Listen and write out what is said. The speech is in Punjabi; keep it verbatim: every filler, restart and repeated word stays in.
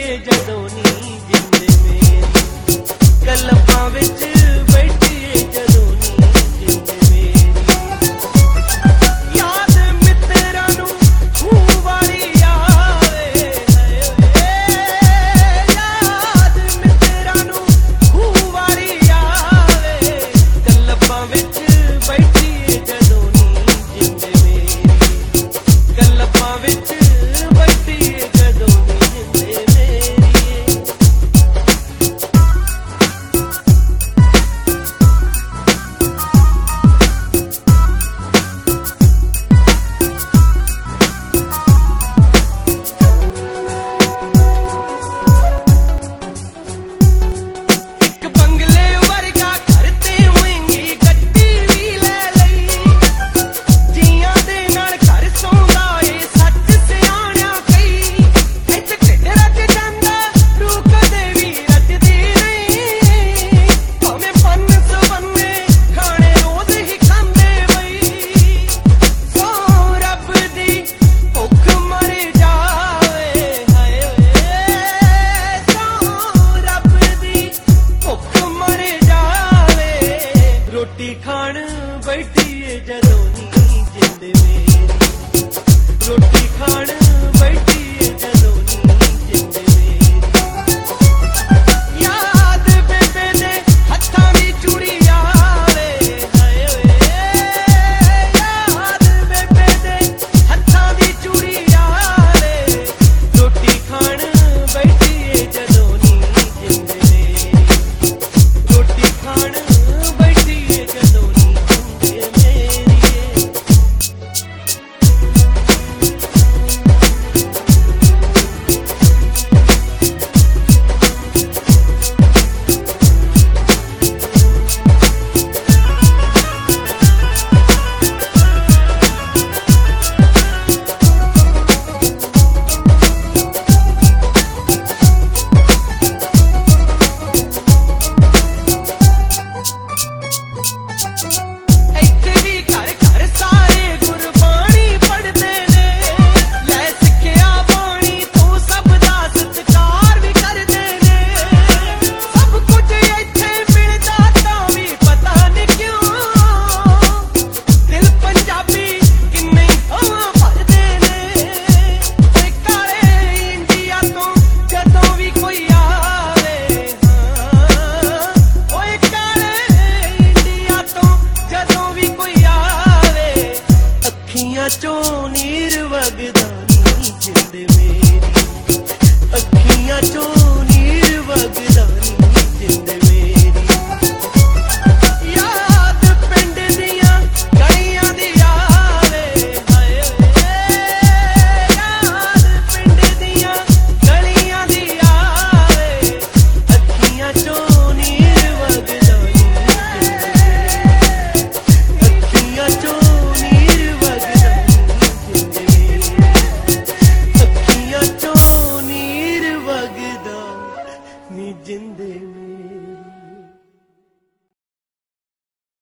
ਏ ਜਦੋਂ ਨੀ ਜਿੰਦ ਮੇਰੀ ਕਲਮਾਂ ਵਿੱਚ ਬੈਠੀ ਏ ਜਦੋਂ ਨੀ ਜਿੰਦ ਮੇਰੀ ਯਾਦ ਮਿੱਤਰਾਂ ਨੂੰ ਖੂਹ ਵਾਲੀ ਆਵੇ ਯਾਦ ਮਿੱਤਰਾਂ ਨੂੰ ਖੂਹ ਵਾਲੀ ਆਵੇ ਕਲਮਾਂ ਵਿੱਚ ਬੈਠੀ ਏ ਜਦੋਂ ਨੀ ਜਿੰਦ ਮੇਰੀ ਕਲਮਾਂ ਵਿੱਚ ਬੈਠੀ ਏ ਜਦੋਂ ਨੀ ਜਿੰਦ ਮੇਰੀ ਇੱਕ ਬੰਗਲੇ ਵਰਗਾ ਘਰ ਤੇ ਹੋਏਗੀ ਗੱਡੀ ਵੀ ਲੈ ਲਈ ਜੀਆਂ ਦੇ ਨਾਲ ਘਰ ਸੌਂਦਾ ਏ ਸੱਚ ਸਿਆਣਿਆਂ ਕਈ ਇੱਥੇ ਢਿੱਡ ਰੱਜ ਜਾਂਦਾ ਰੂਹ ਕਦੇ ਵੀ ਰੱਜਦੀ ਨਹੀਂ ਭਾਵੇਂ ਪੰਨ ਸਵੰਨੇ ਖਾਣੇ ਰੋਜ਼ ਹੀ ਖਾਂਦੇ ਬਈ ਸੋ ਰੱਬ ਦੀ ਭੁੱਖ ਮਰ ਜਾਵੇ ਹਾਏ ਓਏ ਸੋ ਰੱਬ ਦੀ ਭੁੱਖ ਮਰ ਜਾਵੇ ਰੋਟੀ ਖਾਣ ਬੈਠੀ ਏ ਜਦੋਂ ਨੀ ਜਿੰਦ ਮੇਰੀ ਰੋਟੀ ਖਾਣ ਬੈਠੀ ਏ ਜਦੋਂ ਨੀ ਜਿੰਦ ਮੇਰੀ ਯਾਦ ਬੇਬੇ ਦੇ ਹੱਥਾਂ ਦੀ ਚੂੜੀ ਆਵੇ ਹਾਏ ਓਏ ਯਾਦ ਬੇਬੇ ਦੇ ਹੱਥਾਂ ਦੀ ਚੂੜੀ ਆਵੇ ਰੋਟੀ ਖਾਣ ਬੈਠੀ ਏ ਜਦੋਂ ਨੀ ਜਿੰਦ ਮੇਰੀ ਰੋਟੀ ਖਾਣ ਬੈਠੀ ਏ ਜਦੋਂ ਨੀ ਜਿੰਦ ਮੇਰੀ ਇੱਥੇ ਵੀ ਘਰ ਘਰ ਸਾਰੇ ਗੁਰਬਾਣੀ ਪੜ੍ਹਦੇ ਨੇ ਲੈ ਸਿੱਖਿਆ ਬਾਣੀ ਤੋਂ ਸਭ ਦਾ ਸਤਿਕਾਰ ਵੀ ਕਰਦੇ ਨੇ ਸਭ ਕੁਝ ਇੱਥੇ ਮਿਲਦਾ ਤਾਂ ਵੀ ਪਤਾ ਨਹੀਂ ਕਿਉਂ ਦਿਲ ਪੰਜਾਬੀ ਕਿੰਨੇ ਹਵਾ ਭਰਦੇ ਨੇ ਤੇ ਕਾਲੇ ਇੰਡੀਆ ਤੋਂ ਜਦੋਂ ਵੀ ਕੋਈ ਆਵੇ ਹਾਂ ਓਏ ਕਾਲੇ ਇੰਡੀਆ ਤੋਂ ਜਦੋਂ ਵੀ ਕੋਈ ਆਵੇ ਅੱਖੀਆਂ ਚੋਂ ਨੀਰ ਵਗਦਾ ਨੀ ਜਿੰਦ ਮੇਰੀ ਅੱਖੀਆਂ ਚੋਂ ਨੀਰ ਵਗਦਾ ਨੀ ਜਿੰਦ ਮੇਰੀ ਯਾਦ ਪਿੰਡ ਦੀਆਂ ਗਲੀਆਂ ਦੀ ਆਵੇ ਹਾਏ ਓਏ ਯਾਦ ਪਿੰਡ ਦੀਆਂ ਗਲੀਆਂ ਦੀ ਆਵੇ ਅੱਖੀਆਂ ਚੋਂ ਨੀਰ ਵਗਦਾ ਨੀ ਜਿੰਦ ਮੇਰੀ ਅੱਖੀਆਂ ਚੋਂ ਨੀਰ ਵਗਦਾ ਨੀ ਜਿੰਦ ਮੇਰੀ ਅੱਖੀਆਂ ਚੋਂ ਨੀਰ ਵਗਦਾ ਨੀ ਜਿੰਦ ਮੇਰੀ